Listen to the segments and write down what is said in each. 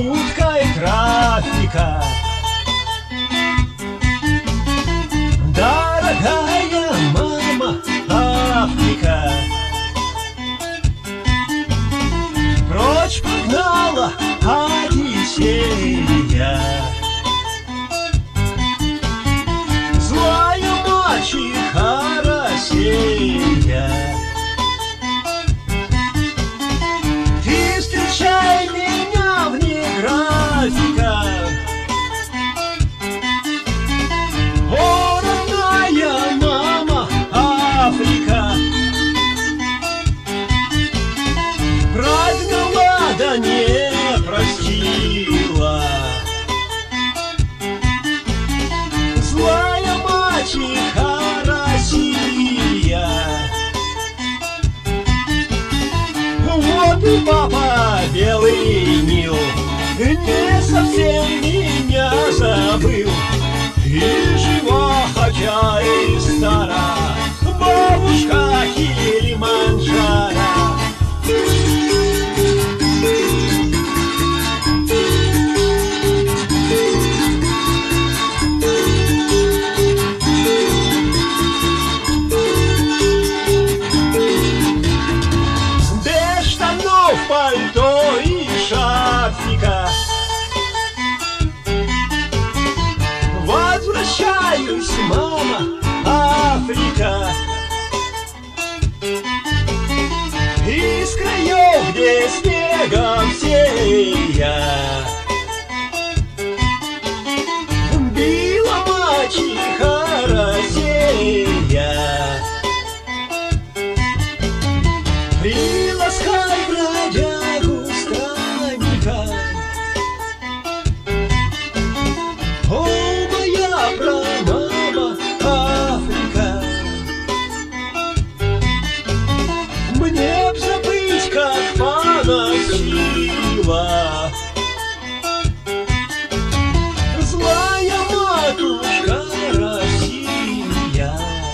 жуткой трафика. Дорогая мама Африка, прочь погнала Одиссея. Злая мачеха Россия, ты встречай меня вне графика. О, родная мама Африка, прогнала да не простила. Злая мачеха Россия, вот и папа Белый Нил не совсем меня забыл. И жива, хотя и стара, бабушка Килиманджаро. Без штанов, пальто и шарфика возвращаюсь, мама Африка, из краев, где снегом сея била мачеха Россия. Приласкай бродягу странника, о, моя прамама Африка. Мне б забыть, как поносила злая матушка Россия.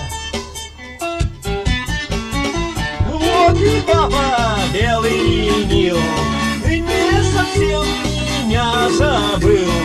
Вот и папа Белый Нил не совсем меня забыл.